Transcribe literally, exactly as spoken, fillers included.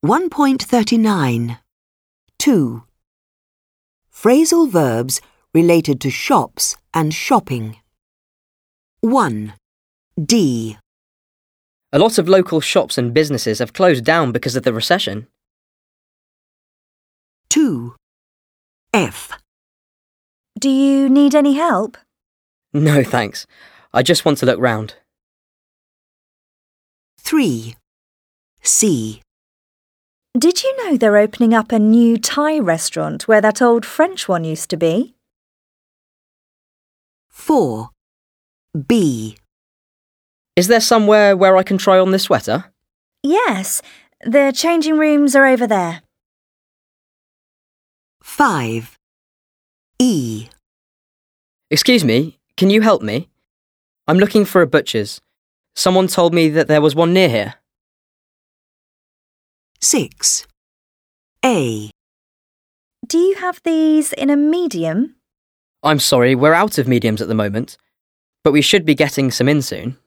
one point thirty-nine. two. Phrasal verbs related to shops and shopping. one. D. A lot of local shops and businesses have closed down because of the recession. two. F. Do you need any help? No, thanks. I just want to look round. three. C. Did you know they're opening up a new Thai restaurant where that old French one used to be? four. B. Is there somewhere where I can try on this sweater? Yes, the changing rooms are over there. five. E. Excuse me, can you help me? I'm looking for a butcher's. Someone told me that there was one near here. six. A. Do you have these in a medium? I'm sorry, we're out of mediums at the moment, but we should be getting some in soon.